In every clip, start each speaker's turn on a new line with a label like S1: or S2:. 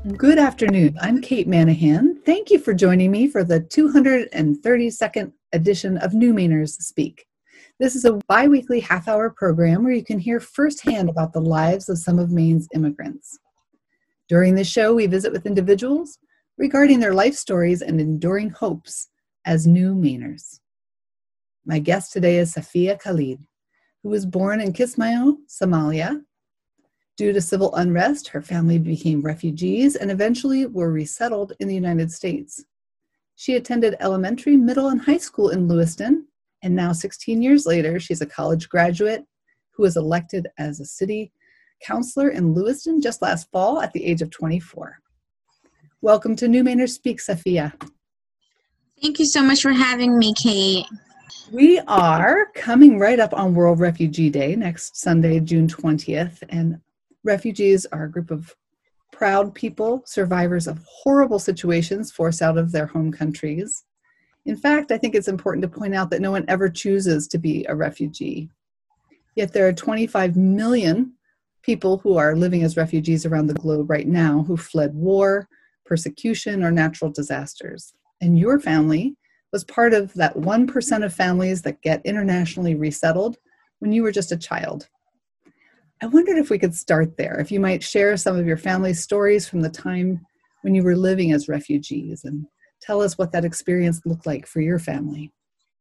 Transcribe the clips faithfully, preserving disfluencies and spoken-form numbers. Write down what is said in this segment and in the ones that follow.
S1: Good afternoon. I'm Kate Manahan. Thank you for joining me for the two hundred thirty-second edition of New Mainers Speak. This is a bi-weekly half-hour program where you can hear firsthand about the lives of some of Maine's immigrants. During this show, we visit with individuals regarding their life stories and enduring hopes as New Mainers. My guest today is Safiya Khalid, who was born in Kismayo, Somalia. Due to civil unrest, her family became refugees and eventually were resettled in the United States. She attended elementary, middle, and high school in Lewiston, and now sixteen years later, she's a college graduate who was elected as a city councilor in Lewiston just last fall at the age of twenty-four. Welcome to New Mainers Speak, Safiya.
S2: Thank you so much for having me, Kate.
S1: We are coming right up on World Refugee Day next Sunday, June twentieth, and refugees are a group of proud people, survivors of horrible situations forced out of their home countries. In fact, I think it's important to point out that no one ever chooses to be a refugee. Yet there are twenty-five million people who are living as refugees around the globe right now who fled war, persecution, or natural disasters. And your family was part of that one percent of families that get internationally resettled when you were just a child. I wondered if we could start there, if you might share some of your family's stories from the time when you were living as refugees and tell us what that experience looked like for your family.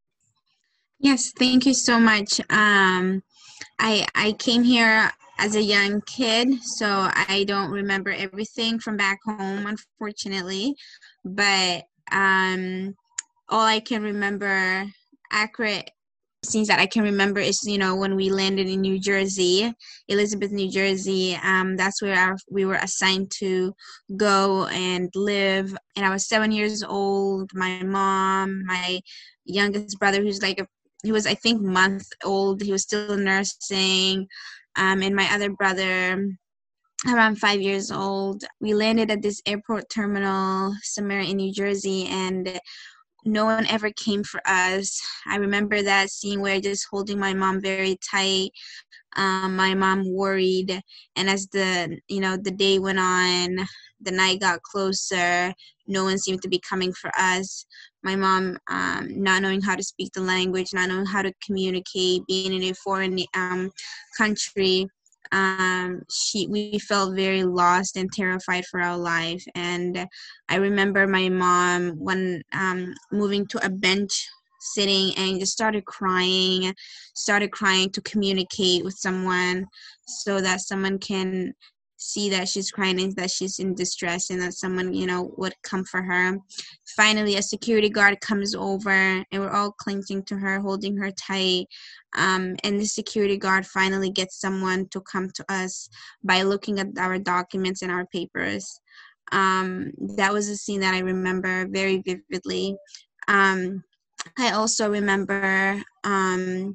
S2: Yes, thank you so much. Um, I I came here as a young kid, so I don't remember everything from back home, unfortunately. But um, all I can remember, accurate scenes that I can remember is, you know, when we landed in New Jersey, Elizabeth, New Jersey. Um, that's where our, we were assigned to go and live. And I was seven years old. My mom, my youngest brother, who's like, a, he was, I think, month old. He was still nursing. Um, and my other brother, around five years old. We landed at this airport terminal somewhere in New Jersey, and no one ever came for us. I remember that scene where just holding my mom very tight. Um, my mom worried, and as the you know the day went on, the night got closer. No one seemed to be coming for us. My mom, um, not knowing how to speak the language, not knowing how to communicate, being in a foreign um, country. Um, she we felt very lost and terrified for our life. And I remember my mom when um, moving to a bench sitting and just started crying, started crying to communicate with someone so that someone can see that she's crying and that she's in distress and that someone, you know, would come for her. Finally, a security guard comes over and we're all clinging to her, holding her tight. Um, and the security guard finally gets someone to come to us by looking at our documents and our papers. Um, that was a scene that I remember very vividly. Um, I also remember um,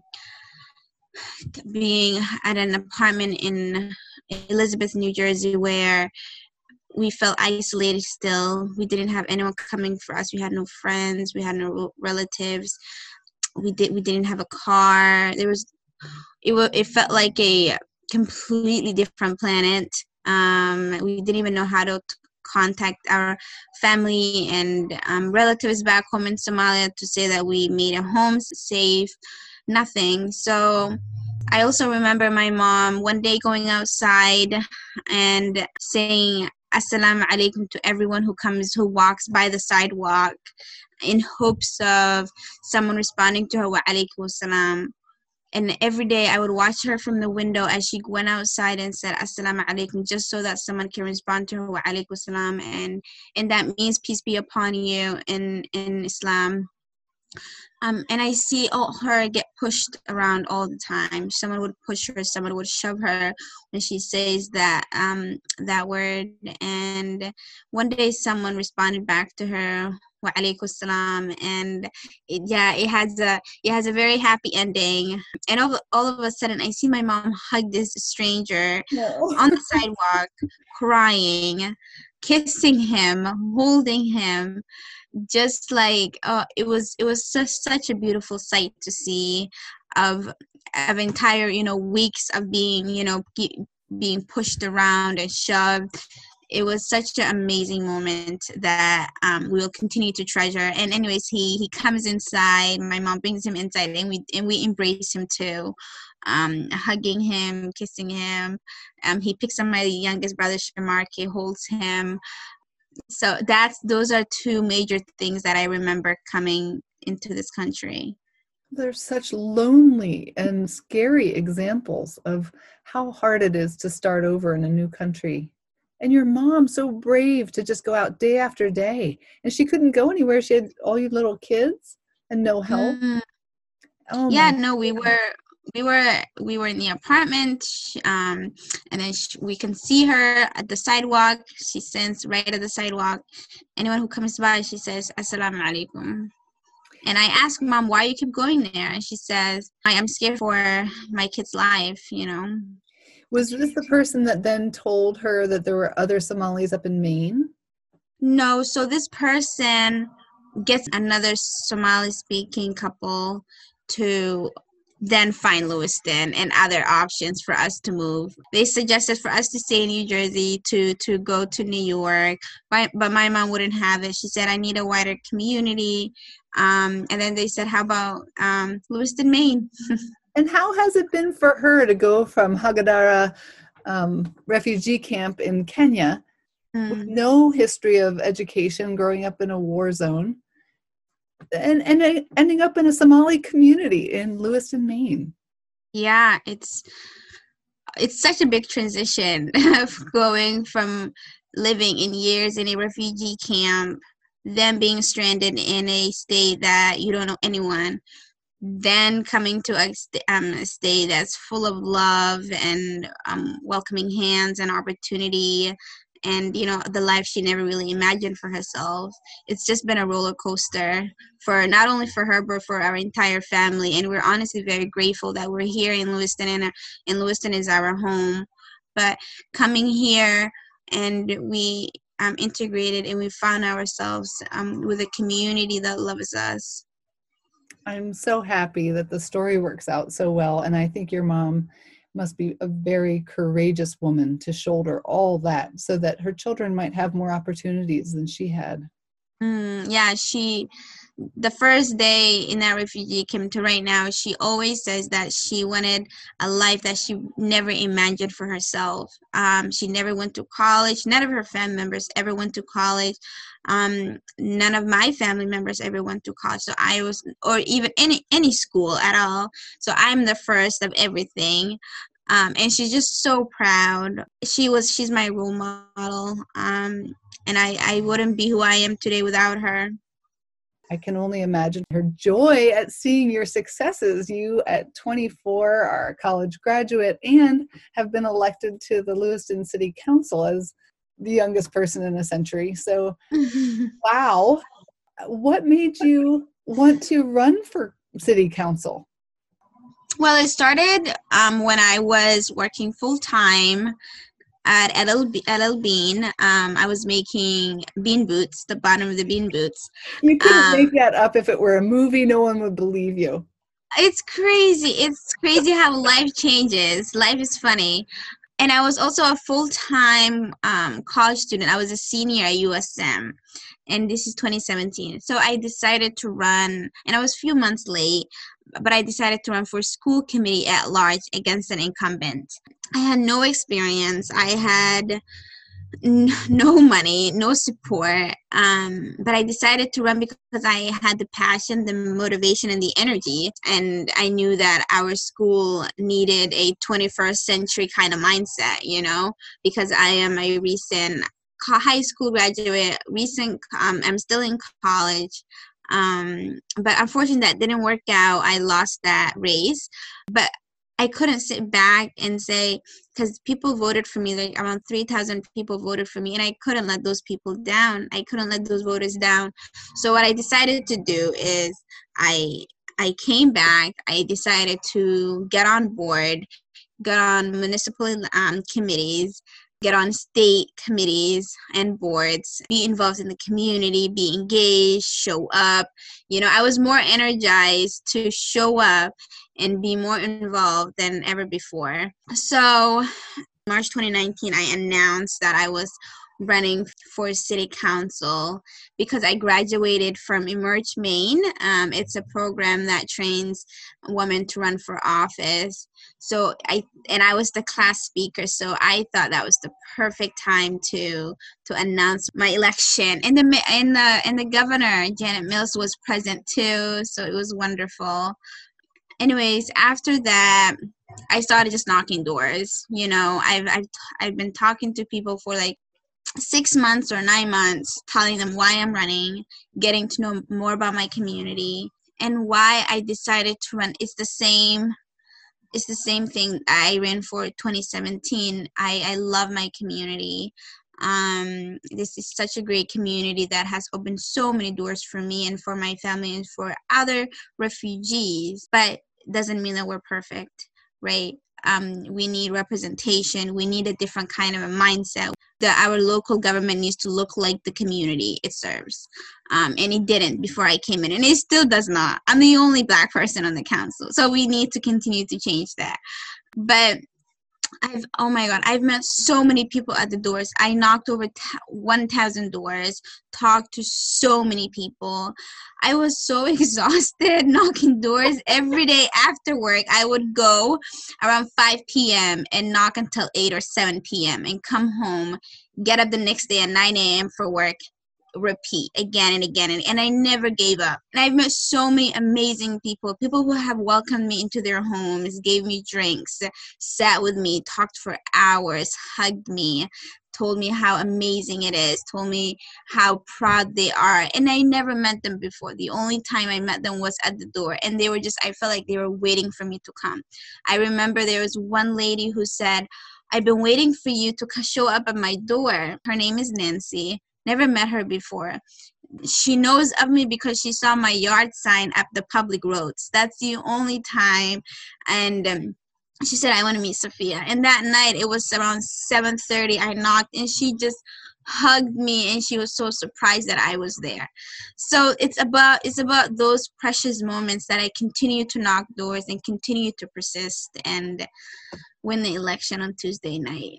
S2: being at an apartment in Elizabeth, New Jersey, where we felt isolated still. We didn't have anyone coming for us. We had no friends. We had no relatives. We did. We didn't have a car. There was. It was. It felt like a completely different planet. Um, we didn't even know how to contact our family and um, relatives back home in Somalia to say that we made it home safe. Nothing. So I also remember my mom one day going outside and saying Assalamu alaikum to everyone who comes, who walks by the sidewalk, in hopes of someone responding to her wa alaikum assalam. And every day I would watch her from the window as she went outside and said Assalamu alaikum, just so that someone can respond to her wa alaikum assalam. And, and that means peace be upon you in, in Islam. Um, and I see all, her get pushed around all the time. Someone would push her, someone would shove her when she says that um, that word. And one day someone responded back to her, wa alaikum salam, and it, yeah, it has a it has a very happy ending. And all, all of a sudden, I see my mom hug this stranger
S1: No.
S2: on the sidewalk, crying, kissing him, holding him. Just like uh, it was it was such such a beautiful sight to see, of of entire you know weeks of being you know ge- being pushed around and shoved. it was such an amazing moment that um, we will continue to treasure. And anyways, he he comes inside. My mom brings him inside, and we and we embrace him too, um, hugging him, kissing him. Um, he picks up my youngest brother, Shamark. He holds him. So that's those are two major things that I remember coming into this country.
S1: There's such lonely and scary examples of how hard it is to start over in a new country. And your mom, so brave to just go out day after day. And she couldn't go anywhere. She had all you little kids and no help.
S2: Mm.
S1: Oh
S2: yeah,
S1: my
S2: no, we
S1: God.
S2: were we were we were in the apartment, um, and then she, we can see her at the sidewalk. She stands right at the sidewalk. Anyone who comes by, she says, "Assalamu alaikum." And I ask Mom, why you keep going there? And she says, I am scared for my kid's life, you know.
S1: Was this the person that then told her that there were other Somalis up in Maine?
S2: No, so this person gets another Somali-speaking couple to then find Lewiston and other options for us to move. They suggested for us to stay in New Jersey, to to go to New York, but, but my mom wouldn't have it. She said, I need a wider community. Um, and then they said, how about um, Lewiston, Maine?
S1: And how has it been for her to go from Hagadara um, refugee camp in Kenya mm. with no history of education, growing up in a war zone, and, and ending up in a Somali community in Lewiston, Maine?
S2: Yeah, it's it's such a big transition of going from living in years in a refugee camp, then being stranded in a state that you don't know anyone, then coming to a, um, a state that's full of love and um, welcoming hands and opportunity, and you know, the life she never really imagined for herself. It's just been a roller coaster for not only for her but for our entire family, and we're honestly very grateful that we're here in Lewiston, and, and Lewiston is our home. But coming here, and we um, integrated, and we found ourselves um, with a community that loves us.
S1: I'm so happy that the story works out so well, and I think your mom must be a very courageous woman to shoulder all that so that her children might have more opportunities than she had.
S2: Mm, yeah, she, the first day in that refugee camp to right now, she always says that she wanted a life that she never imagined for herself. Um, she never went to college. None of her family members ever went to college. Um, none of my family members ever went to college. So I was, or even any, any school at all. So I'm the first of everything. Um, and she's just so proud. She was, she's my role model. Um, and I, I wouldn't be who I am today without her.
S1: I can only imagine her joy at seeing your successes. You at twenty-four are a college graduate and have been elected to the Lewiston City Council as the youngest person in a century. So, wow. What made you want to run for city council?
S2: Well, it started um, when I was working full-time at L L, L L Bean. Um, I was making bean boots, the bottom of the bean boots.
S1: You couldn't
S2: um,
S1: make that up. If it were a movie, no one would believe you.
S2: It's crazy. It's crazy how life changes. Life is funny. And I was also a full-time um, college student. I was a senior at U S M, and this is twenty seventeen. So I decided to run, and I was a few months late, but I decided to run for school committee at large against an incumbent. I had no experience. I had n- no money, no support, um, but I decided to run because I had the passion, the motivation, and the energy, and I knew that our school needed a twenty-first century kind of mindset, you know, because I am a recent high school graduate, recent, um, I'm still in college, um, but unfortunately that didn't work out. I lost that race, but I couldn't sit back and say, because people voted for me, like around three thousand people voted for me, and I couldn't let those people down. I couldn't let those voters down. So what I decided to do is I I came back. I decided to get on board, get on municipal um, committees, get on state committees and boards, be involved in the community, be engaged, show up. You know, I was more energized to show up and be more involved than ever before. So March twenty nineteen, I announced that I was running for city council because I graduated from Emerge Maine. Um, it's a program that trains women to run for office. So I and I was the class speaker, so I thought that was the perfect time to to announce my election. And the and the and the governor, Janet Mills, was present too, so it was wonderful. Anyways, after that, I started just knocking doors. You know, I've I've I've been talking to people for like six months or nine months, telling them why I'm running, getting to know more about my community, and why I decided to run. It's the same. It's the same thing I ran for twenty seventeen. I I love my community. Um, this is such a great community that has opened so many doors for me and for my family and for other refugees. But doesn't mean that we're perfect, right? Um, we need representation. We need a different kind of a mindset. That our local government needs to look like the community it serves. Um, and it didn't before I came in, and it still does not. I'm the only Black person on the council, so we need to continue to change that. But I've, oh my God, I've met so many people at the doors. I knocked over one thousand doors, talked to so many people. I was so exhausted knocking doors every day after work. I would go around five p.m. and knock until eight or seven p.m. and come home, get up the next day at nine a.m. for work, repeat again and again, and, and I never gave up. And I've met so many amazing people, people who have welcomed me into their homes, gave me drinks, sat with me, talked for hours, hugged me, told me how amazing it is, told me how proud they are. And I never met them before. The only time I met them was at the door, and they were just, I felt like they were waiting for me to come. I remember there was one lady who said, "I've been waiting for you to show up at my door." Her name is Nancy. Never met her before. She knows of me because she saw my yard sign up the public roads. That's the only time. And um, she said, "I want to meet Sophia." And that night, it was around seven thirty. I knocked, and she just hugged me, and she was so surprised that I was there. So it's about it's about those precious moments that I continue to knock doors and continue to persist and win the election on Tuesday night.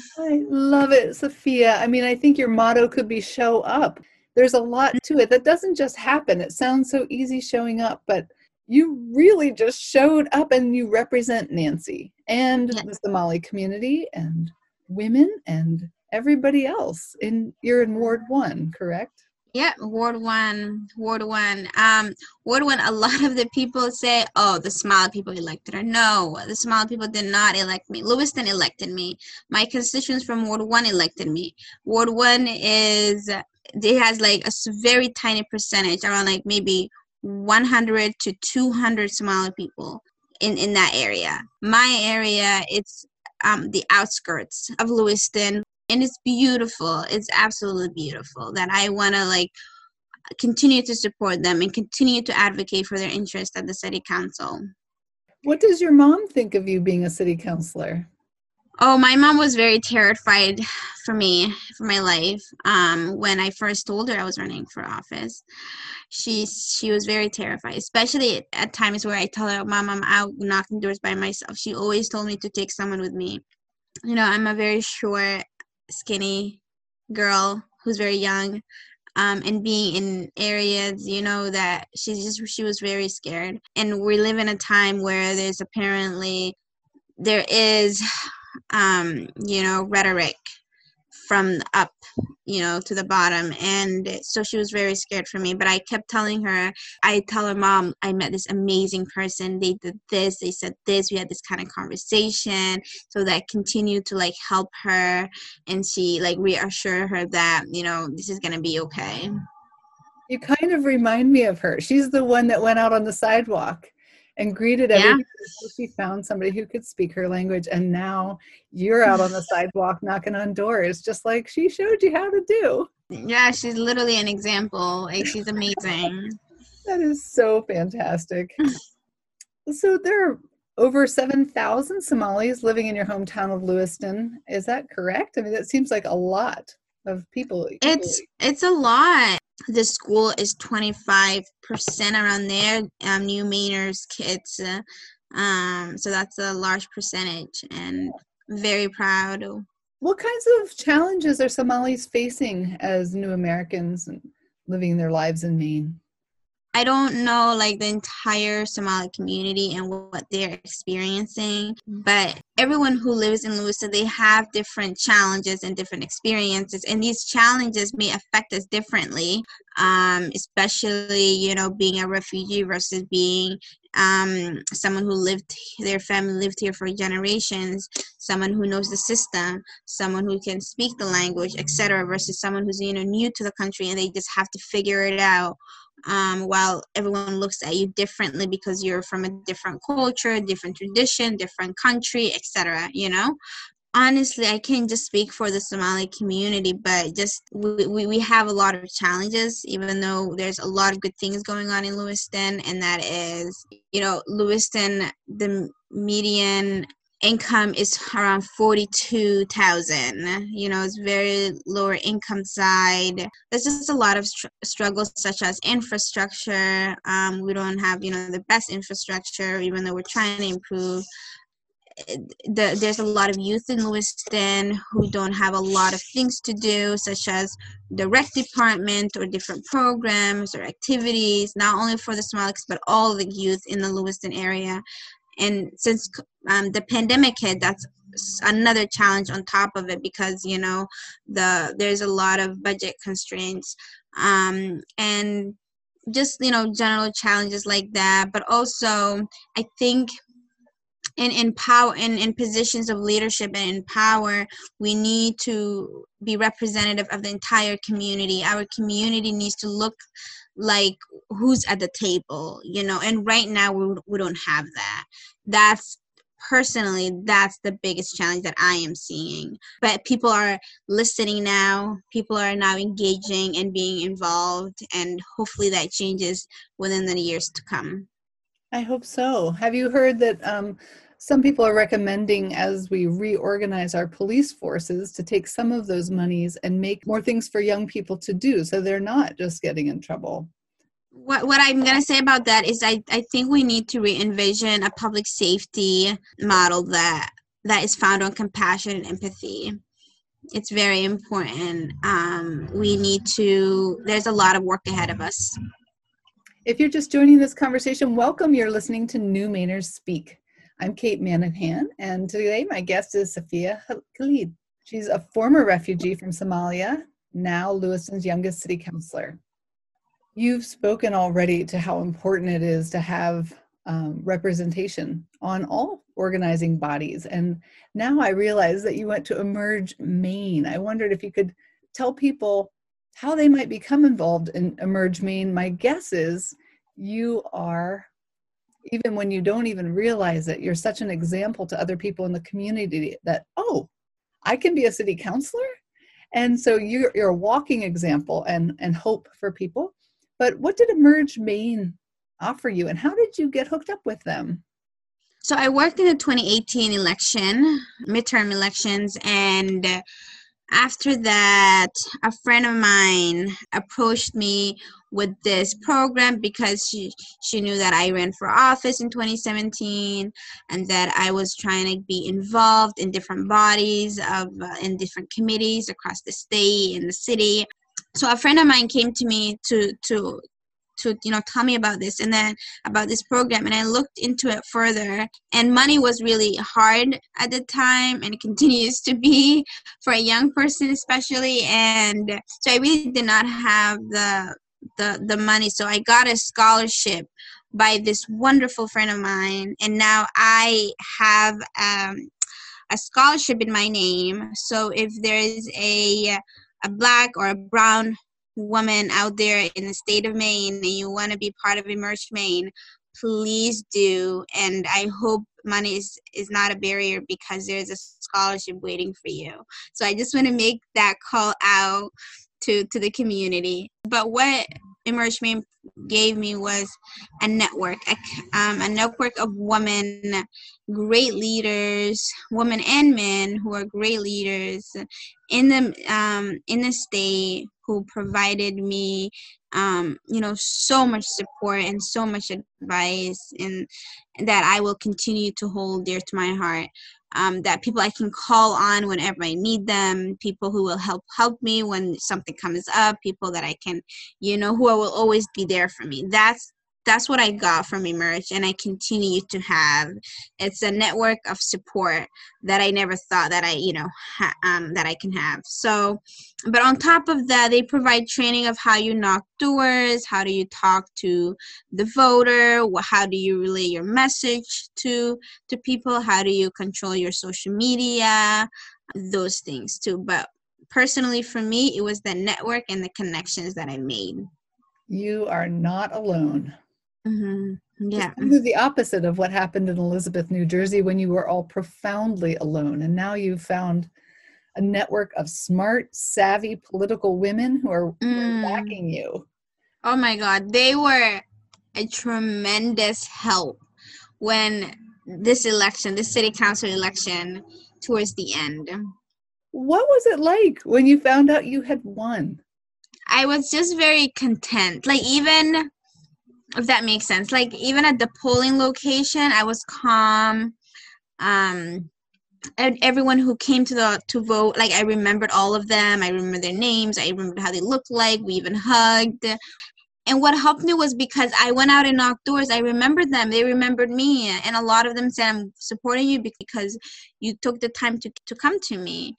S1: I love it, Sophia. I mean, I think your motto could be show up. There's a lot to it. That doesn't just happen. It sounds so easy showing up, but you really just showed up, and you represent Nancy and
S2: Yeah.
S1: the Somali community and women and everybody else. In you're in Ward One, correct?
S2: Yeah, Ward One, Ward One. Um, Ward One. A lot of the people say, "Oh, the Somali people elected her." No, the Somali people did not elect me. Lewiston elected me. My constituents from Ward One elected me. Ward One is it has like a very tiny percentage, around like maybe one hundred to two hundred Somali people in in that area. My area, it's um the outskirts of Lewiston. And it's beautiful. It's absolutely beautiful that I want to like continue to support them and continue to advocate for their interests at the city council.
S1: What does your mom think of you being a city councilor?
S2: Oh, my mom was very terrified for me, for my life. Um, when I first told her I was running for office, she she was very terrified, especially at times where I tell her, "Mom, I'm out knocking doors by myself." She always told me to take someone with me. You know, I'm a very short, skinny girl who's very young, um, and being in areas, you know, that she's just she was very scared. And we live in a time where there's apparently there is um, you know, rhetoric from up, you know, to the bottom. And so she was very scared for me, but I kept telling her, I tell her, "Mom, I met this amazing person. They did this, they said this, we had this kind of conversation." So that continued to like help her, and she like reassure her that, you know, this is going to be okay.
S1: You kind of remind me of her. She's the one that went out on the sidewalk and greeted
S2: Yeah.
S1: everybody until she found somebody who could speak her language. And now you're out on the sidewalk knocking on doors, just like she showed you how to do.
S2: Yeah, she's literally an example. Like, she's amazing.
S1: That is so fantastic. So there are over seven thousand Somalis living in your hometown of Lewiston. Is that correct? I mean, that seems like a lot of people.
S2: It's it's a lot. The school is twenty-five percent around there, um, New Mainers kids. Uh, um, so that's a large percentage, and very proud.
S1: What kinds of challenges are Somalis facing as new Americans and living their lives in Maine?
S2: I don't know like the entire Somali community and what they're experiencing, but everyone who lives in Lewiston, they have different challenges and different experiences, and these challenges may affect us differently, um, especially, you know, being a refugee versus being um, someone who lived, their family lived here for generations, someone who knows the system, someone who can speak the language, et cetera, versus someone who's, you know, new to the country and they just have to figure it out. Um, while everyone looks at you differently because you're from a different culture, different tradition, different country, et cetera, you know? Honestly, I can't just speak for the Somali community, but just we, we, we have a lot of challenges, even though there's a lot of good things going on in Lewiston, and that is, you know, Lewiston, the median income is around forty-two thousand. You know, it's very lower income side. There's just a lot of str- struggles such as infrastructure. Um, we don't have, you know, the best infrastructure, even though we're trying to improve. The, there's a lot of youth in Lewiston who don't have a lot of things to do, such as the rec department or different programs or activities, not only for the Somalis, but all the youth in the Lewiston area. And since um, the pandemic hit, that's another challenge on top of it, because, you know, the there's a lot of budget constraints, um, and just, you know, general challenges like that. But also, I think in in power in, in positions of leadership and in power, we need to be representative of the entire community. Our community needs to look like who's at the table, you know, and right now we, we don't have that. That's personally, that's the biggest challenge that I am seeing. But people are listening now, people are now engaging and being involved, and hopefully that changes within the years to come.
S1: I hope so. Have you heard that um, some people are recommending, as we reorganize our police forces, to take some of those monies and make more things for young people to do so they're not just getting in trouble?
S2: What what I'm gonna say about that is I, I think we need to re-envision a public safety model that that is founded on compassion and empathy. It's very important. Um, we need to, there's a lot of work ahead of us.
S1: If you're just joining this conversation, welcome. You're listening to New Mainers Speak. I'm Kate Manahan, and today my guest is Safiya Khalid. She's a former refugee from Somalia, now Lewiston's youngest city councilor. You've spoken already to how important it is to have um, representation on all organizing bodies. And now I realize that you went to Emerge Maine. I wondered if you could tell people how they might become involved in Emerge Maine. My guess is you are, even when you don't even realize it, you're such an example to other people in the community that, oh, I can be a city councilor. And so you're, you're a walking example and, and hope for people. But what did Emerge Maine offer you, and how did you get hooked up with them?
S2: So I worked in the twenty eighteen election, midterm elections, and after that, a friend of mine approached me with this program because she, she knew that I ran for office in twenty seventeen and that I was trying to be involved in different bodies of uh, in different committees across the state and the city. So a friend of mine came to me to to to you know tell me about this and then about this program, and I looked into it further, and money was really hard at the time, and it continues to be for a young person especially. And so I really did not have the the the money, so I got a scholarship by this wonderful friend of mine, and now I have um, a scholarship in my name. So if there is a a black or a brown woman out there in the state of Maine and you want to be part of Emerge Maine, please do. And I hope money is, is not a barrier, because there's a scholarship waiting for you. So I just want to make that call out to, to the community. But what Emerge Maine gave me was a network, a, um, a network of women, great leaders, women and men who are great leaders in the um, in the state, who provided me, um, you know, so much support and so much advice, and that I will continue to hold dear to my heart. um, that people I can call on whenever I need them, people who will help help me when something comes up, people that I can, you know, who will always be there for me. That's that's what I got from Emerge, and I continue to have. It's a network of support that I never thought that I, you know, ha- um, that I can have. So, but on top of that, they provide training of how you knock doors, how do you talk to the voter, wh- how do you relay your message to to people, how do you control your social media, those things too. But personally, for me, it was the network and the connections that I made.
S1: You are not alone.
S2: Mm-hmm.
S1: It's
S2: Yeah.
S1: kind of the opposite of what happened in Elizabeth, New Jersey, when you were all profoundly alone. And now you've found a network of smart, savvy political women who are, who are
S2: Mm.
S1: backing you.
S2: Oh my God. They were a tremendous help when this election, this city council election, towards the end.
S1: What was it like when you found out you had won?
S2: I was just very content. Like, even if that makes sense, like even at the polling location, I was calm. Um, and everyone who came to the to vote, like I remembered all of them. I remember their names. I remembered how they looked like. We even hugged. And what helped me was because I went out and knocked doors. I remembered them. They remembered me. And a lot of them said, I'm supporting you because you took the time to to come to me.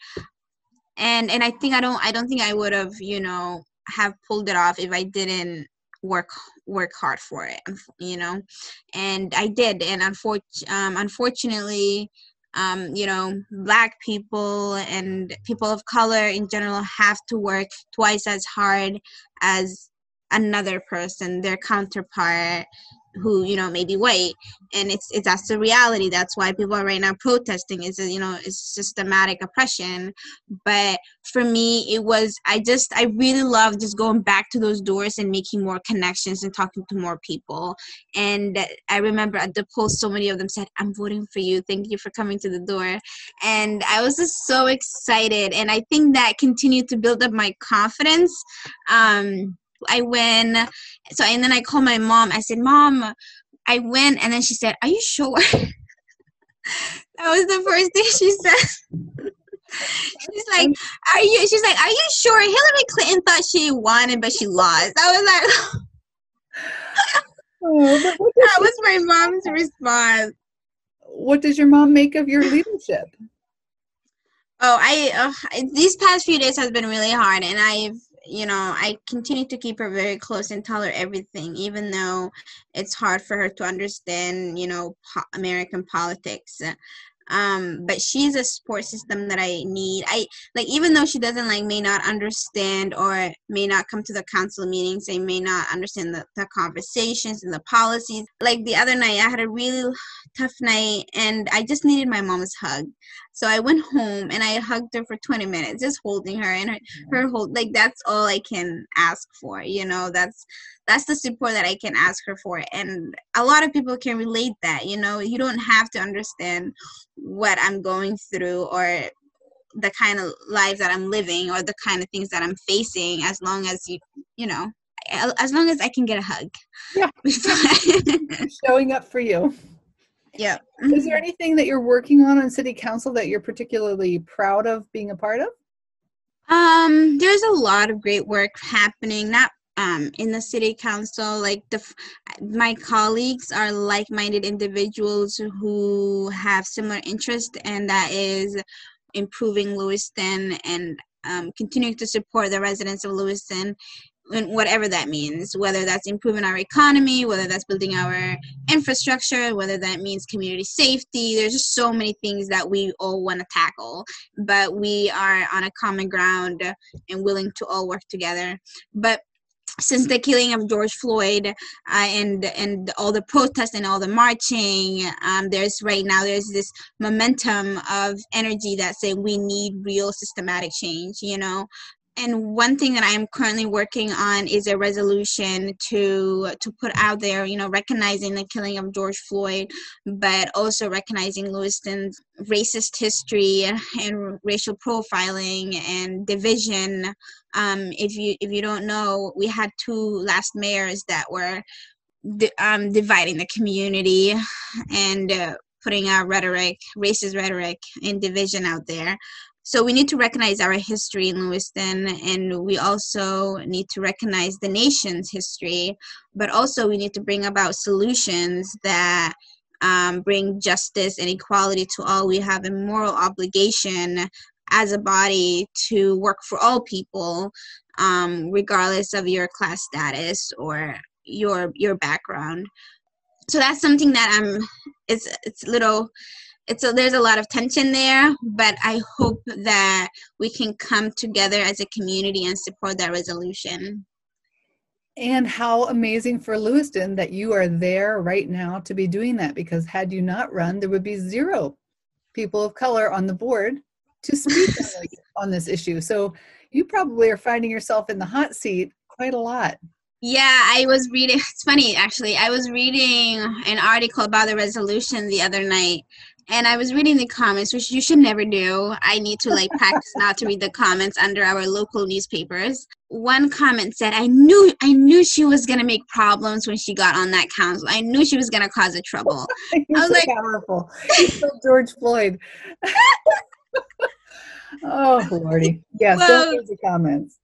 S2: And and I think I don't I don't think I would have, you know, have pulled it off if I didn't work work hard for it, you know. And I did. And unfor- um, unfortunately, um, you know, Black people and people of color in general have to work twice as hard as another person, their counterpart, who, you know, may be white. And it's it's that's the reality. That's why people are right now protesting. Is, you know, it's systematic oppression. But for me, it was I just I really love just going back to those doors and making more connections and talking to more people. And I remember at the poll, so many of them said, I'm voting for you, thank you for coming to the door. And I was just so excited, and I think that continued to build up my confidence. um I win. So, and then I called my mom. I said, Mom, I win. And then she said, are you sure? That was the first thing she said. She's like, are you, she's like, are you sure? Hillary Clinton thought she won, but she lost. I was like,
S1: Oh, but what
S2: that
S1: does
S2: was my mom's response.
S1: What does your mom make of your leadership?
S2: Oh, I, uh, these past few days has been really hard, and I've, you know, I continue to keep her very close and tell her everything, even though it's hard for her to understand, you know, po- American politics. Um, but she's a support system that I need. I like, even though she doesn't like, may not understand or may not come to the council meetings, they may not understand the, the conversations and the policies. Like the other night, I had a really tough night, and I just needed my mom's hug. So I went home and I hugged her for twenty minutes, just holding her, and her, her hold, like, that's all I can ask for, you know, that's, that's the support that I can ask her for. And a lot of people can relate that, you know, you don't have to understand what I'm going through or the kind of life that I'm living or the kind of things that I'm facing, as long as you, you know, as long as I can get a hug.
S1: Yeah. Showing up for you.
S2: Yeah.
S1: Is there anything that you're working on in city council that you're particularly proud of being a part of?
S2: Um, there's a lot of great work happening, not um in the city council. Like the my colleagues are like-minded individuals who have similar interests, and that is improving Lewiston and um, continuing to support the residents of Lewiston, and whatever that means, whether that's improving our economy, whether that's building our infrastructure, whether that means community safety. There's just so many things that we all want to tackle, but we are on a common ground and willing to all work together. But since the killing of George Floyd, uh, and and all the protests and all the marching, um, there's right now there's this momentum of energy that say we need real systematic change, you know. And one thing that I am currently working on is a resolution to to put out there, you know, recognizing the killing of George Floyd, but also recognizing Lewiston's racist history and racial profiling and division. Um, if you if you don't know, we had two last mayors that were di- um, dividing the community, and uh, putting out rhetoric, racist rhetoric and division out there. So we need to recognize our history in Lewiston, and we also need to recognize the nation's history, but also we need to bring about solutions that um, bring justice and equality to all. We have a moral obligation as a body to work for all people, um, regardless of your class status or your your background. So that's something that I'm, it's, it's little, It's a, there's a lot of tension there, but I hope that we can come together as a community and support that resolution.
S1: And how amazing for Lewiston that you are there right now to be doing that, because had you not run, there would be zero people of color on the board to speak on this issue. So you probably are finding yourself in the hot seat quite a lot.
S2: Yeah, I was reading, it's funny actually, I was reading an article about the resolution the other night, and I was reading the comments, which you should never do. I need to like practice not to read the comments under our local newspapers. One comment said, I knew I knew she was going to make problems when she got on that council. I knew she was going to cause a trouble.
S1: You're
S2: I was
S1: so
S2: like,
S1: powerful. You're so George Floyd. Oh, Lordy. Yes,
S2: well,
S1: don't read the comments.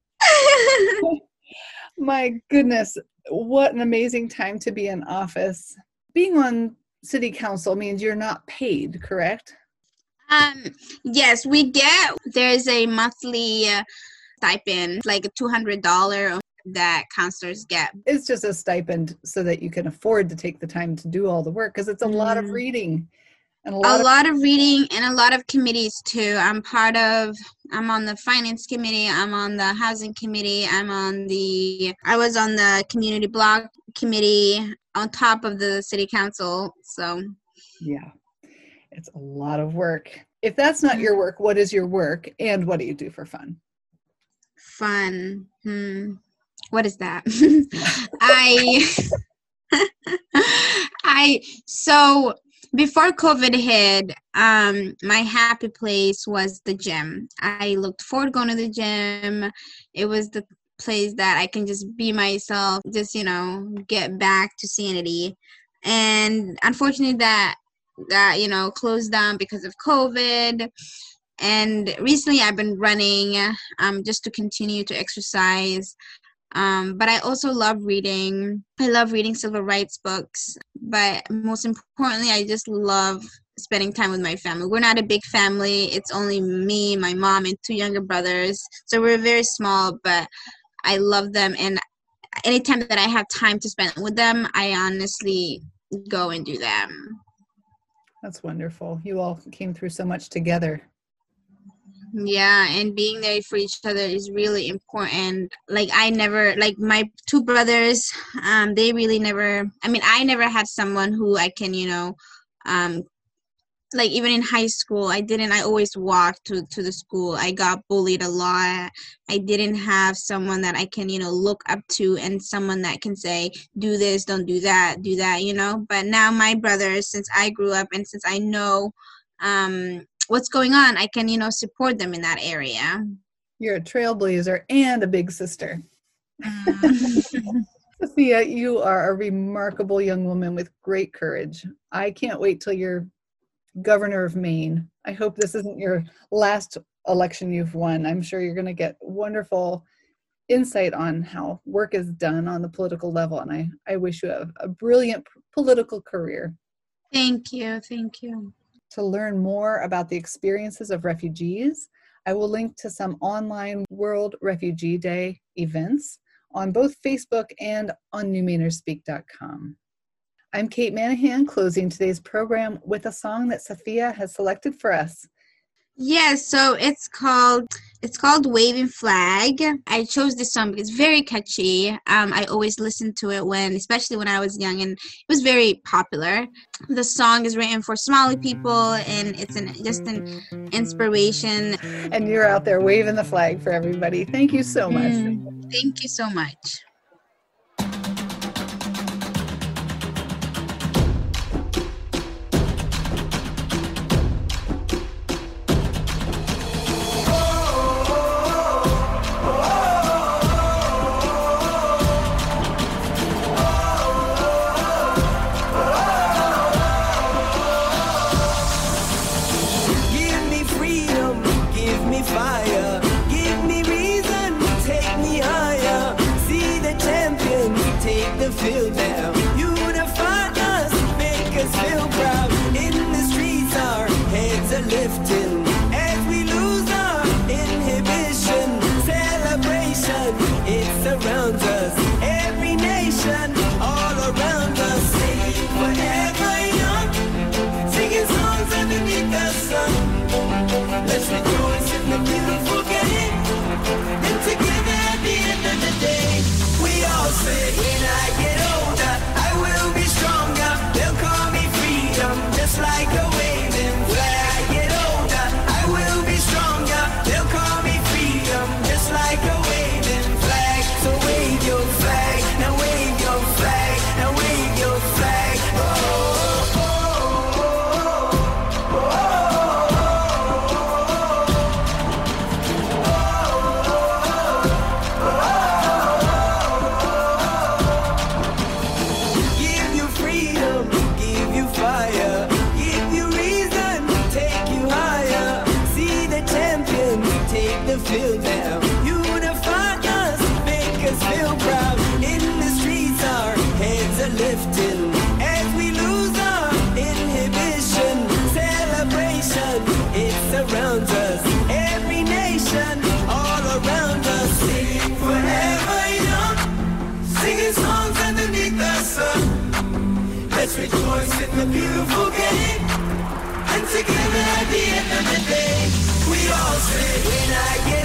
S1: My goodness, what an amazing time to be in office. Being on city council means you're not paid, correct?
S2: Um, yes, we get, there's a monthly uh, stipend, like a two hundred dollars that counselors get.
S1: It's just a stipend so that you can afford to take the time to do all the work, because it's a mm. lot of reading. And a lot,
S2: a
S1: of-
S2: lot of reading and a lot of committees too. I'm part of, I'm on the finance committee, I'm on the housing committee, I'm on the, I was on the community block committee on top of the city council, so.
S1: Yeah, it's a lot of work. If that's not your work, what is your work, and what do you do for fun?
S2: Fun, hmm. What is that? I, I, so, before COVID hit, um, my happy place was the gym. I looked forward to going to the gym. It was the place that I can just be myself, just, you know, get back to sanity. And unfortunately that, that, you know, closed down because of COVID. And recently I've been running um, just to continue to exercise. Um, but I also love reading. I love reading civil rights books. But most importantly, I just love spending time with my family. We're not a big family. It's only me, my mom, and two younger brothers. So we're very small, but I love them. And anytime that I have time to spend with them, I honestly go and do them.
S1: That's wonderful. You all came through so much together.
S2: Yeah, and being there for each other is really important. Like I never, like my two brothers, um, they really never, I mean, I never had someone who I can, you know, um, like even in high school, I didn't, I always walked to, to the school. I got bullied a lot. I didn't have someone that I can, you know, look up to and someone that can say, do this, don't do that, do that, you know. But now my brothers, since I grew up and since I know, um, what's going on, I can, you know, support them in that area.
S1: You're a trailblazer and a big sister.
S2: Mm.
S1: Sophia, you are a remarkable young woman with great courage. I can't wait till you're governor of Maine. I hope this isn't your last election you've won. I'm sure you're going to get wonderful insight on how work is done on the political level. And I, I wish you a, a brilliant political career.
S2: Thank you. Thank you.
S1: To learn more about the experiences of refugees, I will link to some online World Refugee Day events on both Facebook and on new mainers speak dot com. I'm Kate Manahan, closing today's program with a song that Sophia has selected for us.
S2: Yes, so it's called it's called Waving Flag. I chose this song because it's very catchy. Um, I always listened to it when, especially when I was young, and it was very popular. The song is written for Somali people, and it's an, just an inspiration.
S1: And you're out there waving the flag for everybody. Thank you so much.
S2: Mm, thank you so much.
S3: take the field now. Unify us, make us feel proud. In the streets our heads are lifting as we lose our inhibition. Celebration, it surrounds us. Every nation, all around us. Singing forever young, singing songs underneath the sun. Let's rejoice in the beautiful game, and together at the end of the day, we all say, when I get older, I will be stronger. They'll call me freedom, just like a waving flag. I get older, I will be stronger. They'll call me freedom, just like a waving flag. So wave your flag, now wave your flag, now wave your flag. Oh, oh, oh, oh, oh, oh. Give you freedom, give you fire, give you reason, take you higher. See the champion, take the field now. Unify us, make us feel proud. In the streets our heads are lifting as we lose our inhibition. Celebration, it surrounds us. Every nation, all around us. Singing forever young, singing songs underneath the sun. Let's rejoice in the beautiful game, and together at the end of the day, we all say, when I get